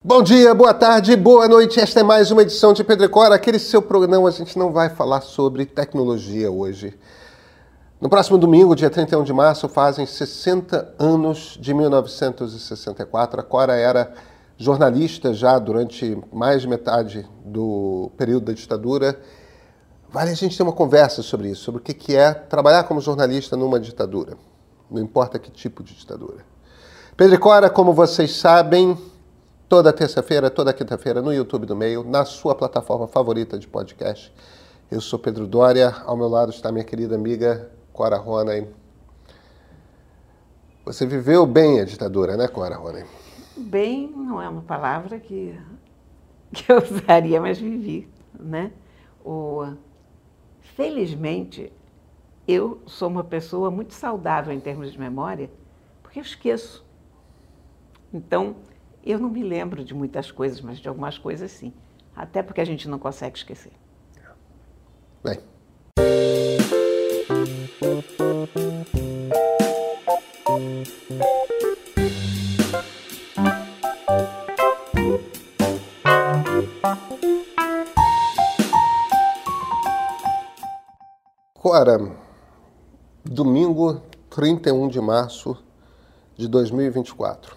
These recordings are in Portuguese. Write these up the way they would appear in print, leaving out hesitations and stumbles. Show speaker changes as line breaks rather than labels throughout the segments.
Bom dia, boa tarde, boa noite. Esta é mais uma edição de Pedro e Cora, aquele seu programa. A gente não vai falar sobre tecnologia hoje. No próximo domingo, dia 31 de março, fazem 60 anos de 1964. A Cora era jornalista já durante mais de metade do período da ditadura. Vale a gente ter uma conversa sobre isso, sobre o que é trabalhar como jornalista numa ditadura. Não importa que tipo de ditadura. Pedro e Cora, como vocês sabem, toda terça-feira, toda quinta-feira, no YouTube do Meio, na sua plataforma favorita de podcast. Eu sou Pedro Doria, ao meu lado está minha querida amiga Cora Ronay. Você viveu bem a ditadura, né, Cora Ronay?
Bem não é uma palavra que eu usaria, mas vivi, né? Felizmente, eu sou uma pessoa muito saudável em termos de memória, porque eu esqueço. Então, eu não me lembro de muitas coisas, mas de algumas coisas sim. Até porque a gente não consegue esquecer.
Bem. Cora, domingo 31 de março de 2024.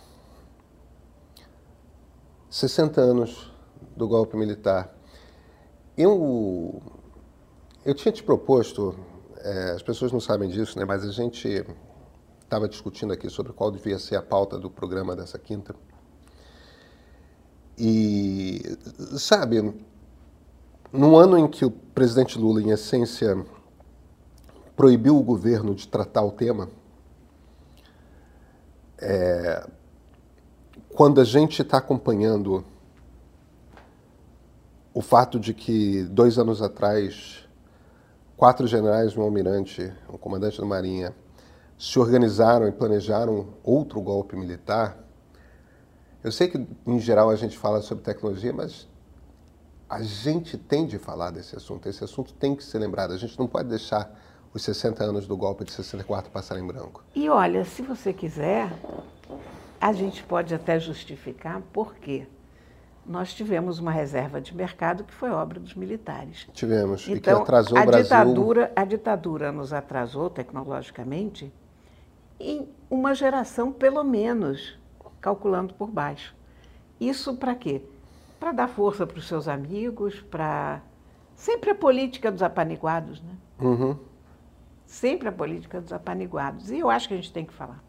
60 anos do golpe militar. Eu tinha te proposto, as pessoas não sabem disso, né? Mas a gente estava discutindo aqui sobre qual devia ser a pauta do programa dessa quinta. E, sabe, num ano em que o presidente Lula, em essência, proibiu o governo de tratar o tema, quando a gente está acompanhando o fato de que 2 anos atrás 4 generais, um almirante, um comandante da Marinha, se organizaram e planejaram outro golpe militar. Eu sei que, em geral, a gente fala sobre tecnologia, mas a gente tem de falar desse assunto. Esse assunto tem que ser lembrado. A gente não pode deixar os 60 anos do golpe de 64 passarem em branco.
E olha, se você quiser, a gente pode até justificar por quê. Nós tivemos uma reserva de mercado que foi obra dos militares.
Tivemos,
então,
e que atrasou o Brasil.
A ditadura nos atrasou tecnologicamente em uma geração, pelo menos, calculando por baixo. Isso para quê? Para dar força para os seus amigos, para... Sempre a política dos apaniguados, né?
Uhum.
Sempre a política dos apaniguados. E eu acho que a gente tem que falar.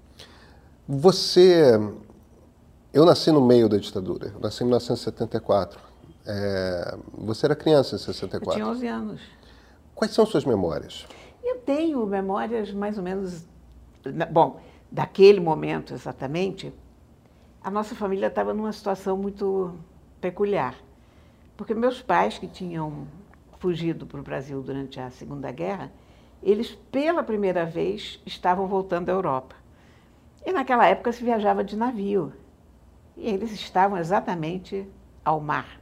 Eu nasci no meio da ditadura, eu nasci em 1974. Você era criança em 64?
Eu tinha 11 anos.
Quais são suas memórias?
Eu tenho memórias mais ou menos... Bom, daquele momento exatamente, a nossa família estava numa situação muito peculiar. Porque meus pais, que tinham fugido para o Brasil durante a Segunda Guerra, eles, pela primeira vez, estavam voltando à Europa. E naquela época se viajava de navio. E eles estavam exatamente ao mar,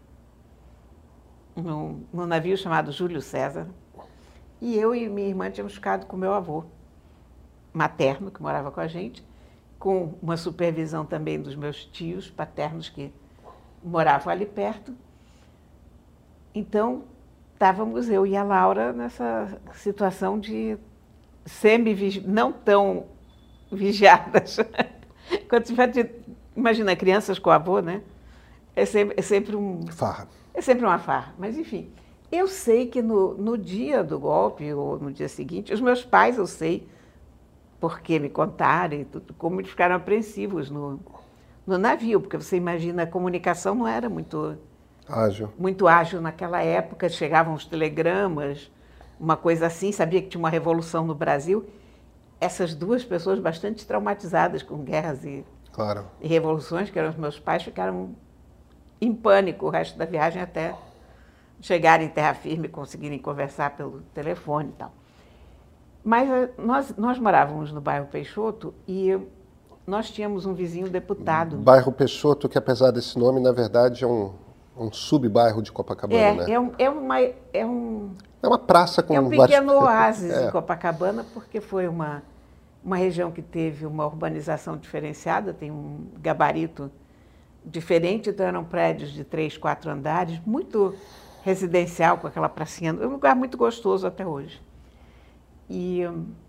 num navio chamado Júlio César. E eu e minha irmã tínhamos ficado com meu avô materno, que morava com a gente, com uma supervisão também dos meus tios paternos, que moravam ali perto. Então, estávamos eu e a Laura nessa situação de não tão vigiadas. Quando se fala de... Imagina, crianças com avô, né? É sempre
Farra.
É sempre uma farra. Mas, enfim, eu sei que no dia do golpe, ou no dia seguinte, os meus pais, eu sei, porque me contaram, e tudo, como eles ficaram apreensivos no navio, porque você imagina, a comunicação não era muito ágil naquela época, chegavam os telegramas, uma coisa assim, sabia que tinha uma revolução no Brasil. Essas duas pessoas bastante traumatizadas com guerras e revoluções, que eram os meus pais, ficaram em pânico o resto da viagem até chegarem em terra firme e conseguirem conversar pelo telefone e tal. Mas nós morávamos no bairro Peixoto e nós tínhamos um vizinho deputado.
Bairro Peixoto, que apesar desse nome, na verdade é um sub-bairro de Copacabana, né?
É
uma praça com
um pequeno oásis em Copacabana, porque foi uma região que teve uma urbanização diferenciada, tem um gabarito diferente, então eram prédios de 3, 4 andares, muito residencial, com aquela pracinha. É um lugar muito gostoso até hoje. E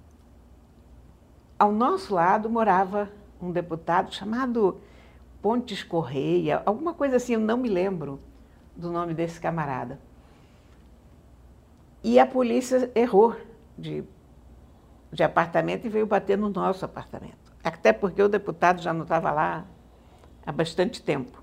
ao nosso lado morava um deputado chamado Pontes Correia, alguma coisa assim, eu não me lembro do nome desse camarada. E a polícia errou de apartamento e veio bater no nosso apartamento. Até porque o deputado já não estava lá há bastante tempo.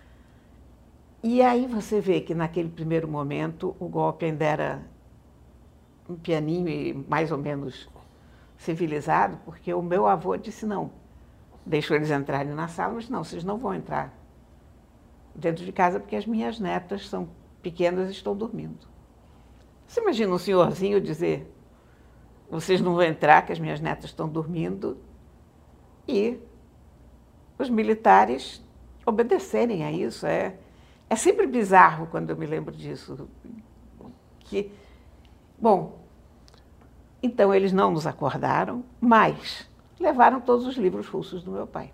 E aí você vê que naquele primeiro momento o golpe ainda era um pianinho e mais ou menos civilizado, porque o meu avô disse não. Deixou eles entrarem na sala, mas não, vocês não vão entrar dentro de casa porque as minhas netas são pequenas e estão dormindo. Você imagina um senhorzinho dizer, vocês não vão entrar, que as minhas netas estão dormindo, e os militares obedecerem a isso. É sempre bizarro quando eu me lembro disso. Bom, então eles não nos acordaram, mas levaram todos os livros russos do meu pai.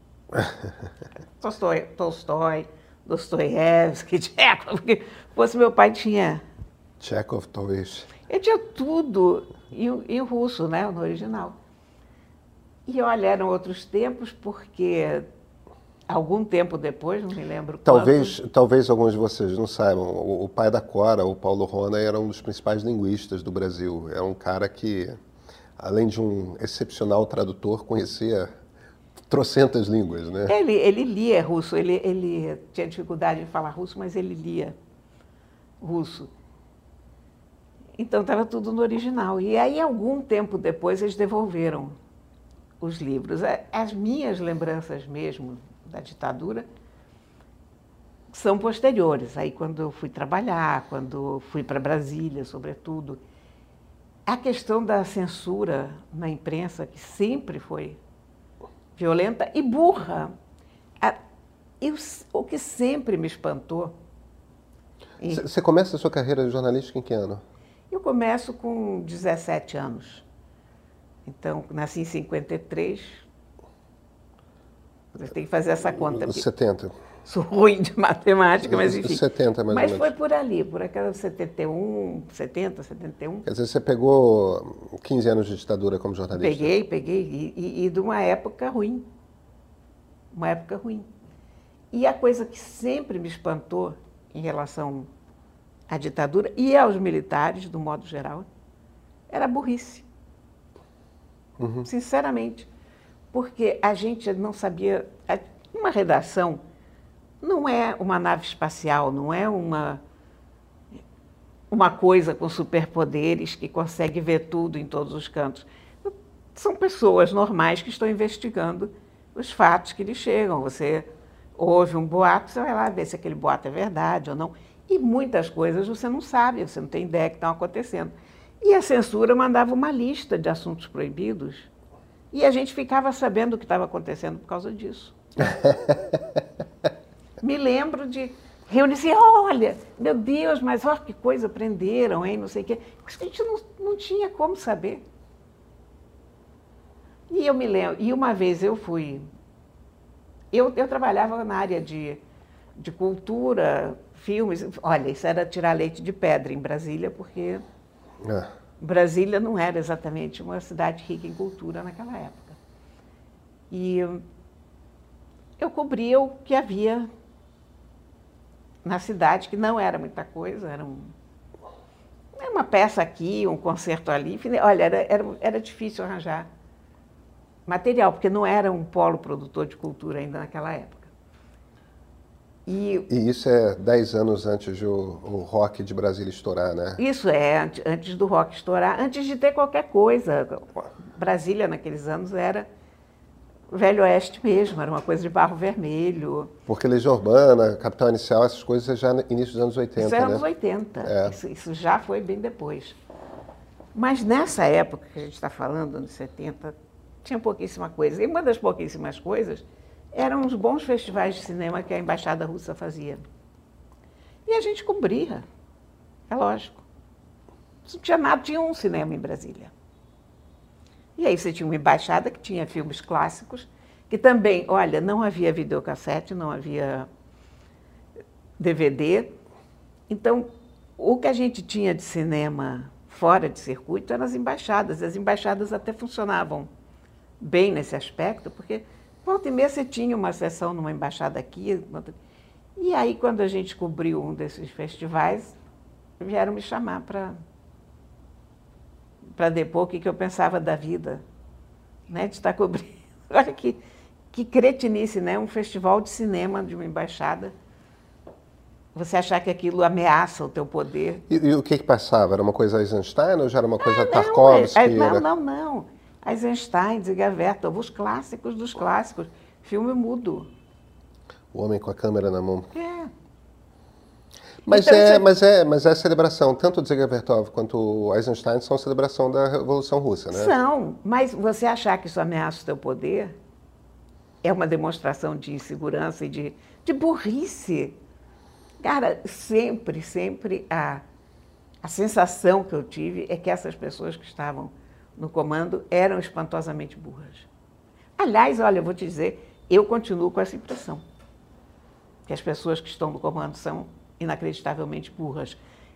Tolstói, Dostoiévski, Tchekhov, porque fosse meu pai tinha...
Tchekhov, talvez.
Ele tinha tudo em russo, né, no original. E olha, eram outros tempos, porque algum tempo depois, não me lembro
Talvez alguns de vocês não saibam, o pai da Cora, o Paulo Rona, era um dos principais linguistas do Brasil. Era um cara que, além de um excepcional tradutor, conhecia trocentas línguas, né?
Ele lia russo, ele tinha dificuldade de falar russo, mas ele lia russo. Então estava tudo no original. E aí, algum tempo depois, eles devolveram os livros. As minhas lembranças mesmo da ditadura são posteriores. Aí, quando eu fui trabalhar, quando fui para Brasília, sobretudo, a questão da censura na imprensa, que sempre foi violenta e burra. O que sempre me espantou...
Você começa a sua carreira jornalística em que ano?
Eu começo com 17 anos. Então, nasci em 53. Você tem que fazer essa conta.
70.
Sou ruim de matemática, mas enfim.
70, mais ou menos.
Mas foi por ali, por aquela 71, 70, 71.
Quer dizer, você pegou 15 anos de ditadura como jornalista?
Peguei. E de uma época ruim. Uma época ruim. E a coisa que sempre me espantou em relação à ditadura e aos militares, do modo geral, era a burrice. Uhum. Sinceramente. Porque a gente não sabia... Uma redação não é uma nave espacial, não é uma coisa com superpoderes que consegue ver tudo em todos os cantos. São pessoas normais que estão investigando os fatos que lhes chegam. Você ouve um boato, você vai lá ver se aquele boato é verdade ou não. E muitas coisas você não sabe, você não tem ideia que estão acontecendo. E a censura mandava uma lista de assuntos proibidos e a gente ficava sabendo o que estava acontecendo por causa disso. Me lembro de reunir assim, olha, meu Deus, mas olha que coisa, prenderam, hein, não sei o quê. A gente não tinha como saber. E eu me lembro, e uma vez eu fui... Eu trabalhava na área de cultura, filmes. Olha, isso era tirar leite de pedra em Brasília, porque Brasília não era exatamente uma cidade rica em cultura naquela época. E eu cobria o que havia na cidade, que não era muita coisa, era uma peça aqui, um concerto ali. Olha, era difícil arranjar material, porque não era um polo produtor de cultura ainda naquela época. E
isso é 10 anos antes de o rock de Brasília estourar, né?
Isso é, antes do rock estourar, antes de ter qualquer coisa. Brasília, naqueles anos, era Velho Oeste mesmo, era uma coisa de barro vermelho.
Porque Legião Urbana, Capital Inicial, essas coisas já no início dos anos 80,
isso é
né?
anos 80, isso já foi bem depois. Mas nessa época que a gente está falando, anos 70, tinha pouquíssima coisa. E uma das pouquíssimas coisas eram os bons festivais de cinema que a Embaixada Russa fazia. E a gente cobria, é lógico. Não tinha nada, tinha um cinema em Brasília. E aí você tinha uma embaixada que tinha filmes clássicos que também, olha, não havia videocassete, não havia DVD. Então, o que a gente tinha de cinema fora de circuito eram as embaixadas. As embaixadas até funcionavam bem nesse aspecto, porque volta e meia você tinha uma sessão numa embaixada aqui. E aí, quando a gente cobriu um desses festivais, vieram me chamar para depor o que eu pensava da vida, né, de estar cobrindo. Olha que cretinice, né? Um festival de cinema de uma embaixada. Você achar que aquilo ameaça o teu poder.
E o que passava? Era uma coisa Eisenstein ou já era uma coisa Tarkovsky?
Não. Eisenstein, Dziga-Vertov, os clássicos dos clássicos. Filme mudo.
O homem com a câmera na mão.
É.
Mas,
então,
mas é celebração. Tanto o Dziga-Vertov quanto o Eisenstein são celebração da Revolução Russa, né?
São, mas você achar que isso ameaça o teu poder é uma demonstração de insegurança e de burrice. Cara, sempre a sensação que eu tive é que essas pessoas que estavam no comando eram espantosamente burras. Aliás, olha, eu vou te dizer, eu continuo com essa impressão, que as pessoas que estão no comando são inacreditavelmente burras.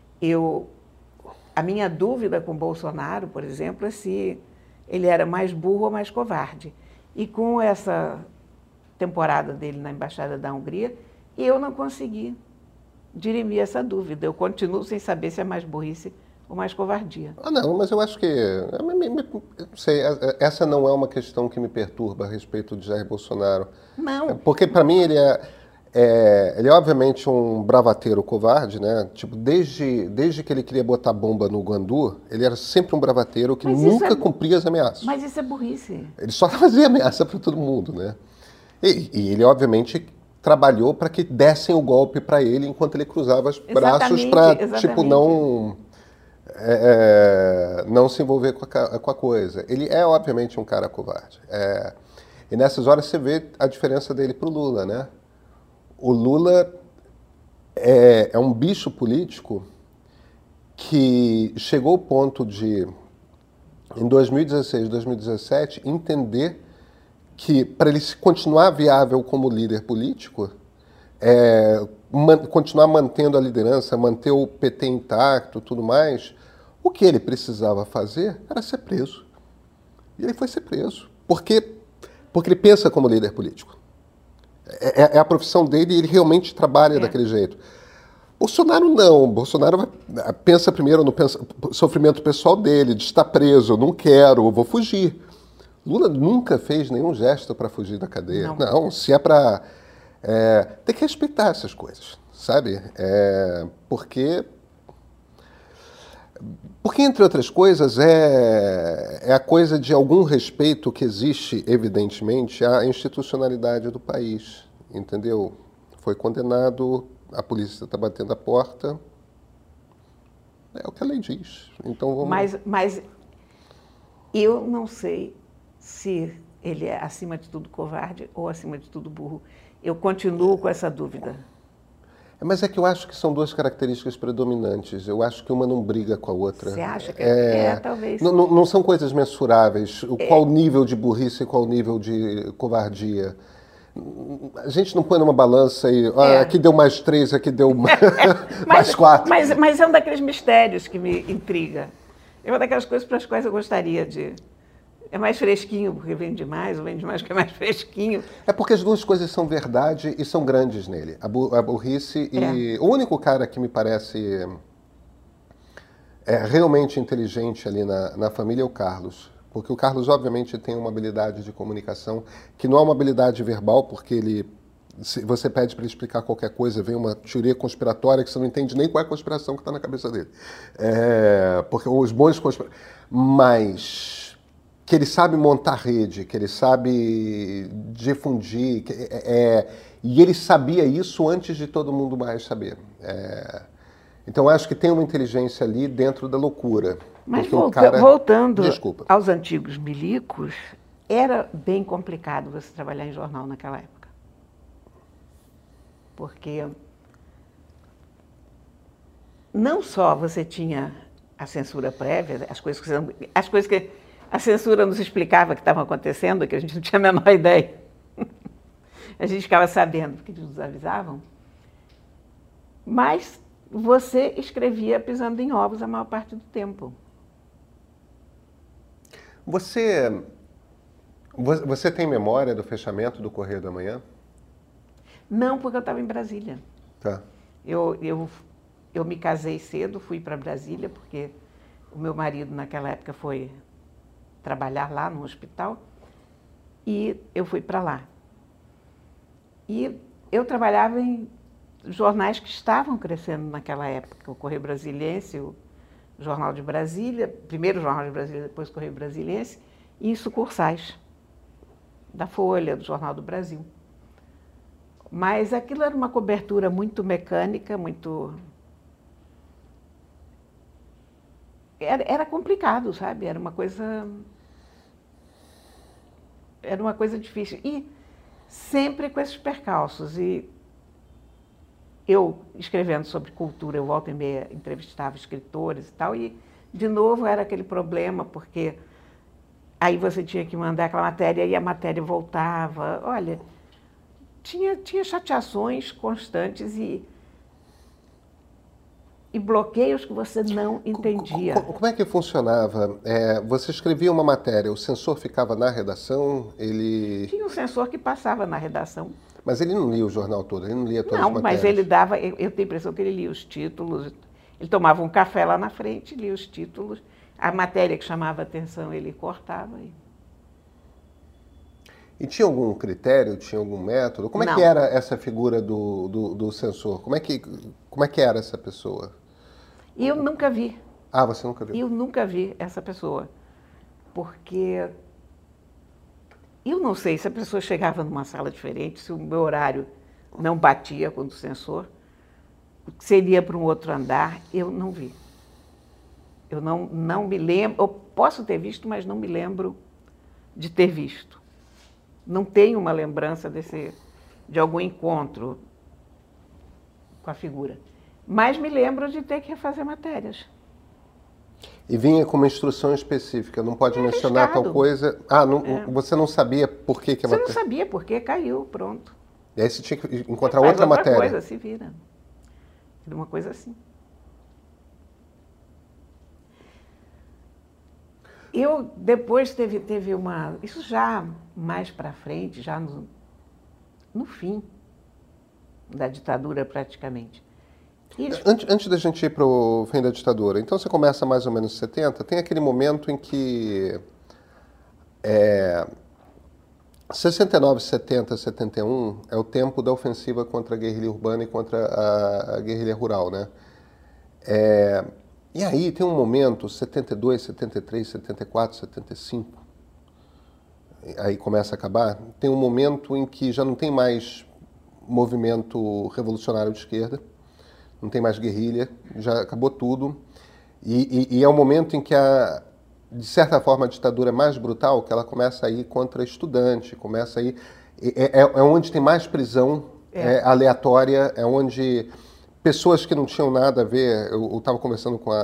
A minha dúvida com Bolsonaro, por exemplo, é se ele era mais burro ou mais covarde. E com essa temporada dele na Embaixada da Hungria, eu não consegui dirimir essa dúvida. Eu continuo sem saber se é mais burrice ou mais covardia.
Não, mas eu acho que... Não sei, essa não é uma questão que me perturba a respeito de Jair Bolsonaro.
Não.
Porque, para mim, ele é obviamente um bravateiro covarde, né? Tipo, desde que ele queria botar bomba no Guandu, ele era sempre um bravateiro que nunca cumpria as ameaças.
Mas isso é burrice.
Ele só fazia ameaça para todo mundo, né? E ele, obviamente, trabalhou para que dessem o golpe para ele enquanto ele cruzava os braços para, tipo, não se envolver com a coisa. Ele é, obviamente, um cara covarde. E nessas horas você vê a diferença dele para o Lula, né? O Lula é um bicho político que chegou ao ponto de, em 2016, 2017, entender que, para ele continuar viável como líder político, continuar mantendo a liderança, manter o PT intacto e tudo mais, o que ele precisava fazer era ser preso. E ele foi ser preso. Porque ele pensa como líder político. É a profissão dele e ele realmente trabalha daquele jeito. Bolsonaro não. Bolsonaro pensa primeiro no sofrimento pessoal dele, de estar preso, não quero, vou fugir. Lula nunca fez nenhum gesto para fugir da cadeia. Não, se é para... tem que respeitar essas coisas, sabe? Porque, entre outras coisas, é a coisa de algum respeito que existe, evidentemente, à institucionalidade do país, entendeu? Foi condenado, a polícia está batendo a porta, é o que a lei diz. Então vamos...
Mas eu não sei se ele é, acima de tudo, covarde ou, acima de tudo, burro. Eu continuo com essa dúvida.
Mas é que eu acho que são duas características predominantes. Eu acho que uma não briga com a outra.
Você acha que talvez...
Não são coisas mensuráveis. Qual o nível de burrice e qual o nível de covardia. A gente não põe numa balança e... aqui deu mais 3, aqui deu mais 4.
Mas é um daqueles mistérios que me intriga. É uma daquelas coisas para as quais eu gostaria de... É mais fresquinho porque vende mais, ou vende mais porque é mais fresquinho.
É porque as duas coisas são verdade e são grandes nele. A burrice e... O único cara que me parece realmente inteligente ali na família é o Carlos. Porque o Carlos, obviamente, tem uma habilidade de comunicação que não é uma habilidade verbal, porque ele... Se você pede para ele explicar qualquer coisa, vem uma teoria conspiratória que você não entende nem qual é a conspiração que está na cabeça dele. Porque os bons mas... que ele sabe montar rede, que ele sabe difundir, e ele sabia isso antes de todo mundo mais saber. Então, acho que tem uma inteligência ali dentro da loucura.
Mas voltando aos antigos milicos, era bem complicado você trabalhar em jornal naquela época. Porque não só você tinha a censura prévia, as coisas que a censura nos explicava que estavam acontecendo, que a gente não tinha a menor ideia A gente ficava sabendo, porque eles nos avisavam. Mas você escrevia pisando em ovos a maior parte do tempo.
Você tem memória do fechamento do Correio da Manhã?
Não, porque eu estava em Brasília.
Tá.
Eu me casei cedo, fui para Brasília, porque o meu marido naquela época foi trabalhar lá no hospital, e eu fui para lá. E eu trabalhava em jornais que estavam crescendo naquela época, o Correio Brasiliense, o Jornal de Brasília, primeiro o Jornal de Brasília, depois o Correio Brasiliense, e em sucursais da Folha, do Jornal do Brasil. Mas aquilo era uma cobertura muito mecânica, muito... Era complicado, sabe? Era uma coisa difícil. E sempre com esses percalços. E eu, escrevendo sobre cultura, eu volta e meia entrevistava escritores e tal, e de novo era aquele problema, porque aí você tinha que mandar aquela matéria e a matéria voltava. Olha, tinha chateações constantes e bloqueios que você não entendia.
Como é que funcionava? Você escrevia uma matéria, o censor ficava na redação, ele...
Tinha um censor que passava na redação.
Mas ele não lia o jornal todo, ele não lia todas as matérias?
Não, mas ele dava, eu tenho a impressão que ele lia os títulos, ele tomava um café lá na frente, lia os títulos, a matéria que chamava a atenção ele cortava.
E tinha algum critério, tinha algum método? Como é que era essa figura do censor? Como é que era essa pessoa?
Eu nunca vi.
Ah, você nunca viu?
Eu nunca vi essa pessoa, porque eu não sei se a pessoa chegava numa sala diferente, se o meu horário não batia com o do censor, se ele ia para um outro andar, eu não vi. Eu não me lembro, eu posso ter visto, mas não me lembro de ter visto. Não tenho uma lembrança de algum encontro com a figura. Mas me lembro de ter que refazer matérias.
E vinha com uma instrução específica, não pode mencionar tal coisa. Ah, você não sabia por que a matéria...
Você não sabia por que, caiu, pronto.
E aí você tinha que encontrar outra matéria.
Outra coisa, se vira. Uma coisa assim. Eu depois teve uma... Isso já mais para frente, já no fim da ditadura praticamente.
Antes da gente ir para o fim da ditadura, então você começa mais ou menos em 70, tem aquele momento em que 69, 70, 71 é o tempo da ofensiva contra a guerrilha urbana e contra a guerrilha rural, né? E aí tem um momento, 72, 73, 74, 75, aí começa a acabar, tem um momento em que já não tem mais movimento revolucionário de esquerda, não tem mais guerrilha, já acabou tudo, e é um momento em que, de certa forma, a ditadura é mais brutal, que ela começa a ir contra estudante, começa a ir... É onde tem mais prisão aleatória, é onde pessoas que não tinham nada a ver... Eu estava conversando com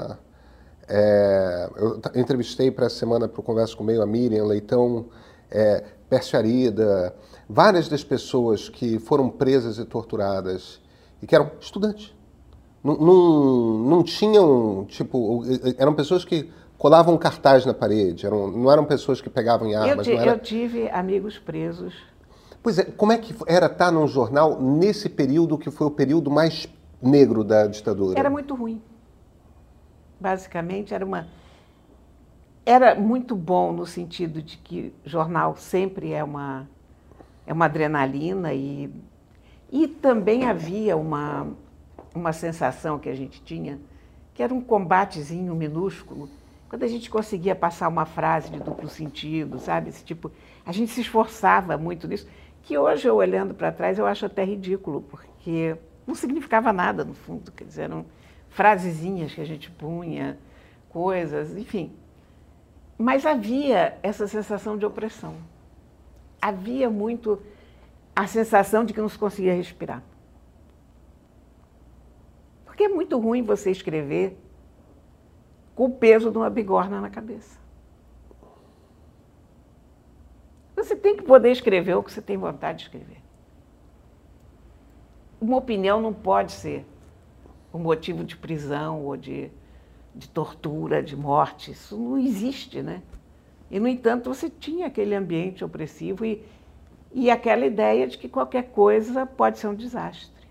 eu entrevistei para essa semana, para o Conversa com Meio, a Miriam Leitão, Pércio Arida, várias das pessoas que foram presas e torturadas, e que eram estudantes. Não tinham, tipo, eram pessoas que colavam cartaz na parede, não eram pessoas que pegavam em armas.
Eu tive amigos presos.
Pois é, como é que era estar num jornal nesse período que foi o período mais negro da ditadura?
Era muito ruim. Basicamente, era muito bom no sentido de que jornal sempre é uma adrenalina e também havia uma sensação que a gente tinha, que era um combatezinho minúsculo, quando a gente conseguia passar uma frase de duplo sentido, sabe? Esse tipo, a gente se esforçava muito nisso, que hoje, eu olhando para trás, eu acho até ridículo, porque não significava nada, no fundo, quer dizer, eram frasezinhas que a gente punha, coisas, enfim. Mas havia essa sensação de opressão. Havia muito a sensação de que não se conseguia respirar. Porque é muito ruim você escrever com o peso de uma bigorna na cabeça. Você tem que poder escrever o que você tem vontade de escrever. uma opinião não pode ser um motivo de prisão ou de tortura, de morte. Isso não existe, né? E, no entanto, você tinha aquele ambiente opressivo e aquela ideia de que qualquer coisa pode ser um desastre.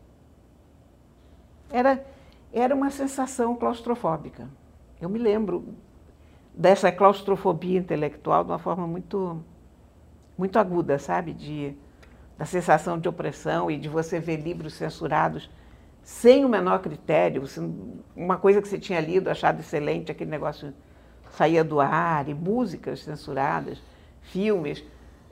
Era uma sensação claustrofóbica. Eu me lembro dessa claustrofobia intelectual de uma forma muito, muito aguda, sabe? Da sensação de opressão e de você ver livros censurados sem o menor critério. Uma coisa que você tinha lido, achado excelente, aquele negócio saía do ar, e músicas censuradas, filmes.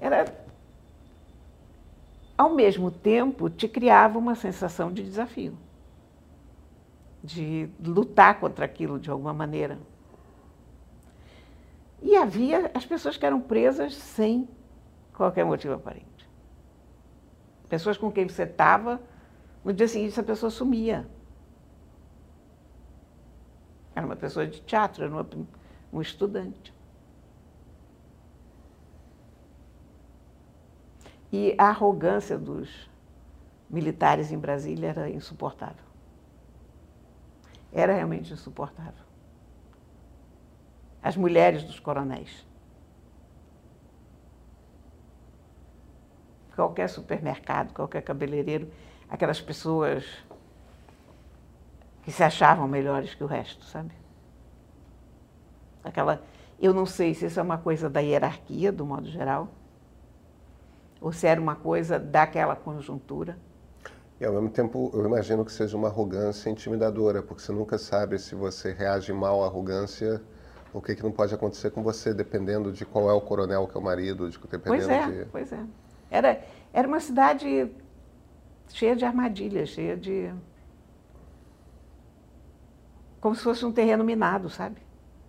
Ao mesmo tempo, te criava uma sensação de desafio, de lutar contra aquilo de alguma maneira. E havia as pessoas que eram presas sem qualquer motivo aparente. Pessoas com quem você estava, no dia seguinte essa pessoa sumia. Era uma pessoa de teatro, era um estudante. E a arrogância dos militares em Brasília era insuportável. Era realmente insuportável. As mulheres dos coronéis. Qualquer supermercado, qualquer cabeleireiro, aquelas pessoas que se achavam melhores que o resto, sabe? Eu não sei se isso é uma coisa da hierarquia, do modo geral, ou se era uma coisa daquela conjuntura.
E, ao mesmo tempo, eu imagino que seja uma arrogância intimidadora, porque você nunca sabe se você reage mal à arrogância, o que não pode acontecer com você, dependendo de qual é o coronel que é o marido,
Pois é. Era uma cidade cheia de armadilhas, cheia de... como se fosse um terreno minado, sabe?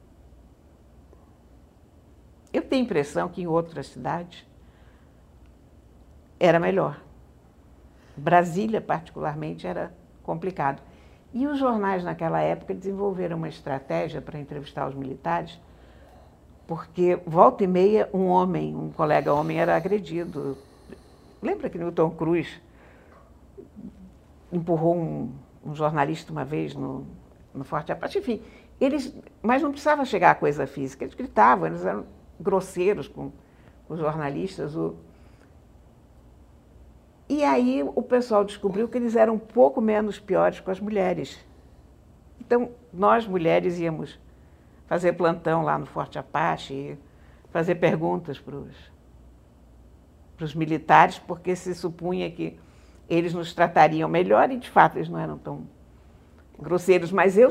Eu tenho a impressão que em outras cidades era melhor. Brasília, particularmente, era complicado. E os jornais, naquela época, desenvolveram uma estratégia para entrevistar os militares, porque, volta e meia, um colega homem, era agredido. Lembra que Newton Cruz empurrou um jornalista uma vez no Forte Apache? Enfim, mas não precisava chegar à coisa física, eles gritavam, eles eram grosseiros com os jornalistas. E aí o pessoal descobriu que eles eram um pouco menos piores com as mulheres. Então, nós mulheres íamos fazer plantão lá no Forte Apache, e fazer perguntas para os militares, porque se supunha que eles nos tratariam melhor, e de fato eles não eram tão grosseiros. Mas eu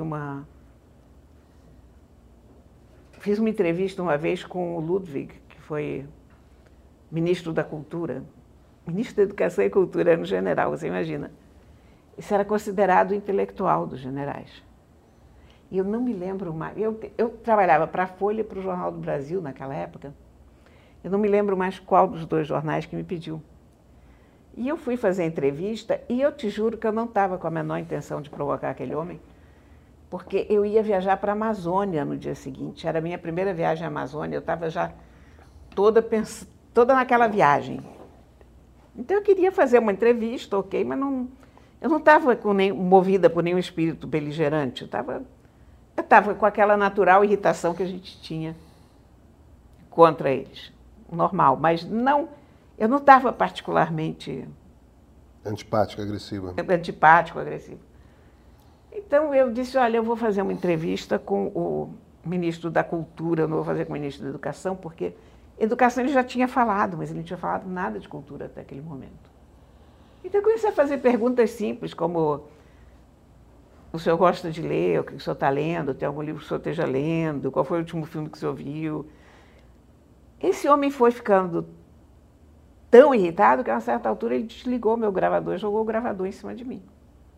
fiz uma entrevista uma vez com o Ludwig, que foi ministro da Cultura, ministro da Educação e Cultura, era um general, você imagina. Isso era considerado o intelectual dos generais. E eu não me lembro mais. Eu trabalhava para a Folha e para o Jornal do Brasil naquela época. Eu não me lembro mais qual dos dois jornais que me pediu. E eu fui fazer a entrevista e eu te juro que eu não estava com a menor intenção de provocar aquele homem, porque eu ia viajar para a Amazônia no dia seguinte. Era a minha primeira viagem à Amazônia, eu estava já toda naquela viagem. Então eu queria fazer uma entrevista, ok, mas eu não estava movida por nenhum espírito beligerante. Eu estava com aquela natural irritação que a gente tinha contra eles, normal, mas eu não estava particularmente...
antipático, agressivo.
Antipático, agressivo. Então eu disse, olha, eu vou fazer uma entrevista com o ministro da Cultura, eu não vou fazer com o ministro da Educação, porque educação ele já tinha falado, mas ele não tinha falado nada de cultura até aquele momento. Então eu comecei a fazer perguntas simples, como: o senhor gosta de ler? O que o senhor está lendo? Tem algum livro que o senhor esteja lendo? Qual foi o último filme que o senhor viu? Esse homem foi ficando tão irritado que, a uma certa altura, ele desligou meu gravador e jogou o gravador em cima de mim.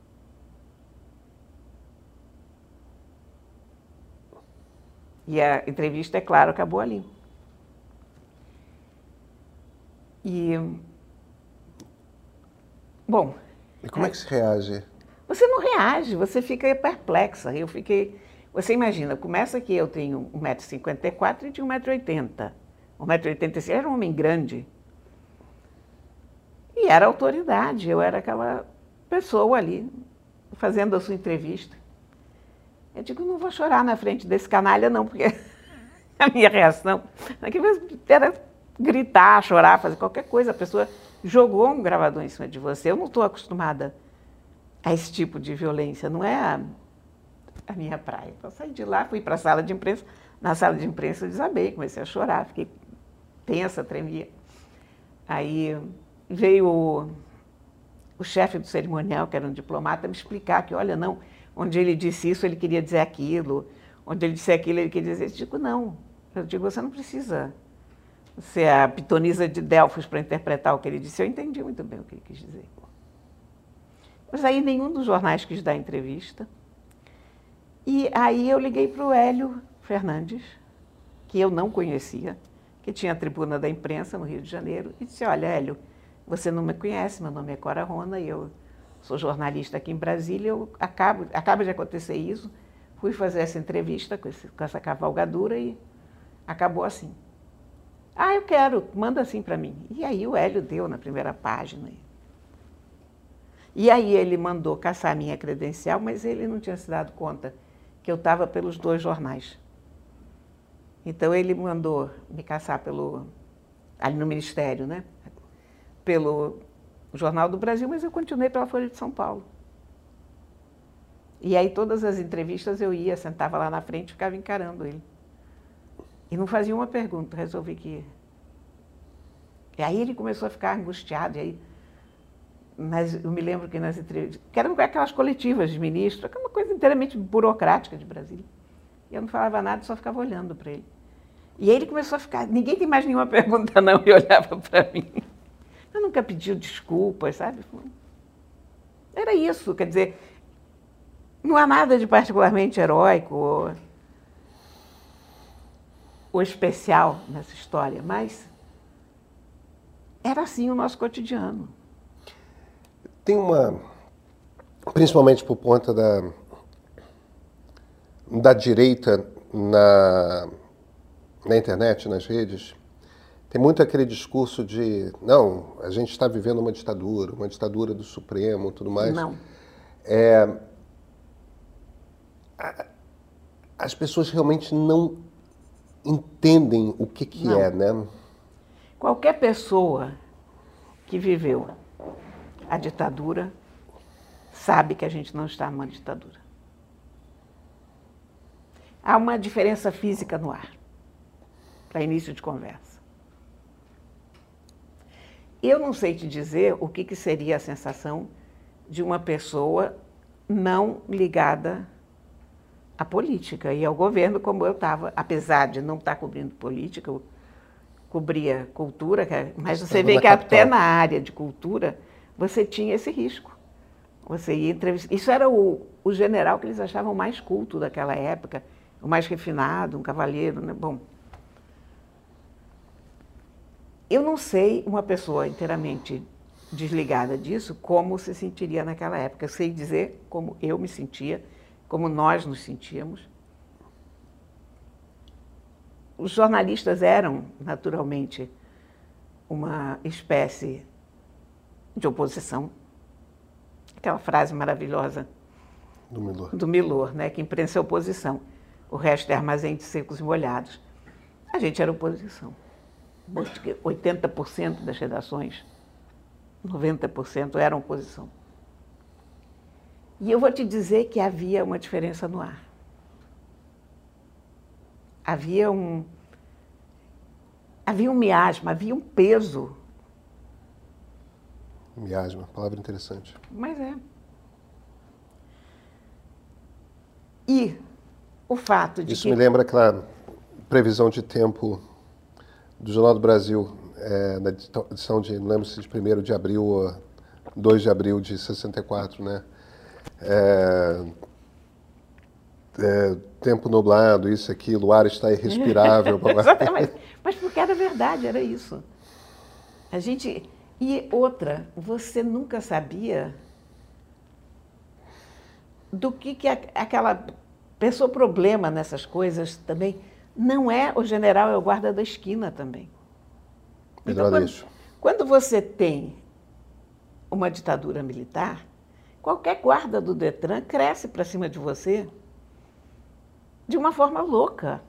E a entrevista, é claro, acabou ali. Bom...
E como é que se reage?
Você não reage, você fica perplexa. Você imagina, começa que eu tenho 1,54 m e tinha 1,80 m. 1,85 m, era um homem grande. E era autoridade, eu era aquela pessoa ali, fazendo a sua entrevista. Eu digo, não vou chorar na frente desse canalha, não, porque a minha reação era gritar, chorar, fazer qualquer coisa. A pessoa jogou um gravador em cima de você. Eu não estou acostumada a esse tipo de violência, não é a minha praia. Então, eu saí de lá, fui para a sala de imprensa. Na sala de imprensa eu desabei, comecei a chorar, fiquei tensa, tremia. Aí veio o chefe do cerimonial, que era um diplomata, me explicar que, olha, não, onde ele disse isso, ele queria dizer aquilo, onde ele disse aquilo, ele queria dizer isso. Eu digo, não. Eu digo, você não precisa ser a pitonisa de Delfos para interpretar o que ele disse. Eu entendi muito bem o que ele quis dizer. Mas aí nenhum dos jornais quis dar entrevista. E aí eu liguei para o Hélio Fernandes, que eu não conhecia, que tinha a tribuna da imprensa no Rio de Janeiro, e disse, olha, Hélio, você não me conhece, meu nome é Cora Rona, e eu sou jornalista aqui em Brasília, acaba de acontecer isso, fui fazer essa entrevista com essa cavalgadura e acabou assim. Ah, eu quero, manda assim para mim. E aí o Hélio deu na primeira página. E aí ele mandou caçar a minha credencial, mas ele não tinha se dado conta que eu estava pelos 2 jornais. Então ele mandou me caçar ali no Ministério, né? Pelo Jornal do Brasil, mas eu continuei pela Folha de São Paulo. E aí todas as entrevistas eu ia, sentava lá na frente e ficava encarando ele. E não fazia uma pergunta, resolvi que ia. E aí ele começou a ficar angustiado, e aí, mas eu me lembro que nas entrevistas, que eram aquelas coletivas de ministro, aquela coisa inteiramente burocrática de Brasília. E eu não falava nada, só ficava olhando para ele. E aí ele começou a ficar, ninguém tem mais nenhuma pergunta não, e olhava para mim. Eu nunca pediu desculpas, sabe? Era isso, quer dizer, não há nada de particularmente heróico ou especial nessa história, mas era assim o nosso cotidiano.
Tem principalmente por conta da direita na internet, nas redes, tem muito aquele discurso de, não, a gente está vivendo uma ditadura do Supremo, tudo mais.
Não.
As pessoas realmente não entendem o que é, né?
Qualquer pessoa que viveu a ditadura sabe que a gente não está numa ditadura. Há uma diferença física no ar, para início de conversa. Eu não sei te dizer o que seria a sensação de uma pessoa não ligada à política e ao governo, como eu estava, apesar de não estar cobrindo política, eu cobria cultura, mas você vê que até na área de cultura você tinha esse risco. Você ia entrevistar. Isso era o general que eles achavam mais culto daquela época, o mais refinado, um cavalheiro, né? Bom, eu não sei uma pessoa inteiramente desligada disso como se sentiria naquela época. Eu sei dizer como eu me sentia, como nós nos sentíamos. Os jornalistas eram, naturalmente, uma espécie de oposição. Aquela frase maravilhosa do Milor, né? Que imprensa é oposição. O resto é armazém de secos e molhados. A gente era oposição. 80% das redações, 90% eram oposição. E eu vou te dizer que havia uma diferença no ar. Havia um miasma, havia um peso.
Miasma, palavra interessante.
Mas é. E o fato de
Isso me lembra aquela previsão de tempo do Jornal do Brasil, na edição de, não lembro se de 1º de abril ou 2 de abril de 64, né? Tempo nublado, isso, aquilo, o ar está irrespirável.
mas porque era verdade, era isso. E outra, você nunca sabia do que aquela pessoa problema nessas coisas também. Não é o general, é o guarda da esquina também.
Melhor
Então,
isso.
Quando você tem uma ditadura militar, qualquer guarda do Detran cresce para cima de você de uma forma louca.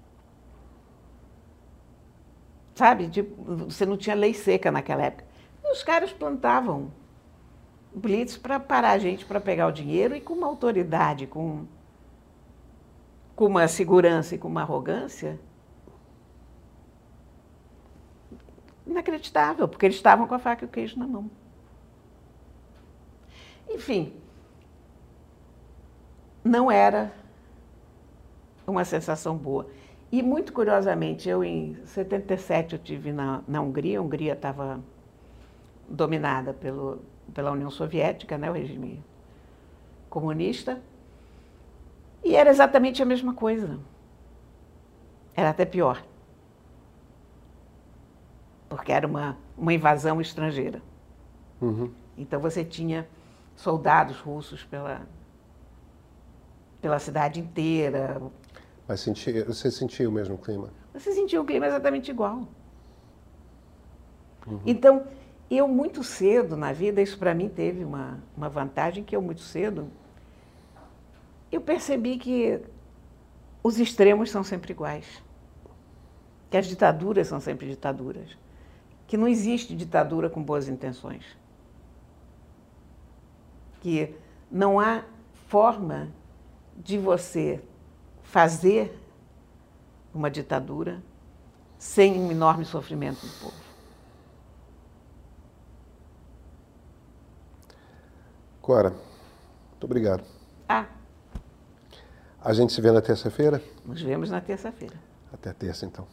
Sabe? Você não tinha lei seca naquela época. E os caras plantavam blitz para parar a gente, para pegar o dinheiro, e com uma autoridade, com uma segurança e com uma arrogância inacreditável, porque eles estavam com a faca e o queijo na mão. Enfim, não era uma sensação boa. E, muito curiosamente, em 77, eu estive na Hungria. A Hungria estava dominada pela União Soviética, né, o regime comunista, e era exatamente a mesma coisa. Era até pior, porque era uma invasão estrangeira.
Uhum.
Então você tinha soldados russos pela cidade inteira.
Mas você sentia o mesmo clima?
Você sentia um clima exatamente igual. Uhum. Então, eu muito cedo na vida, isso para mim teve uma vantagem, que eu muito cedo, eu percebi que os extremos são sempre iguais, que as ditaduras são sempre ditaduras, que não existe ditadura com boas intenções, que não há forma de você fazer uma ditadura sem um enorme sofrimento do povo.
Cora, muito obrigado. A gente se vê na terça-feira?
Nos vemos na terça-feira.
Até terça, então.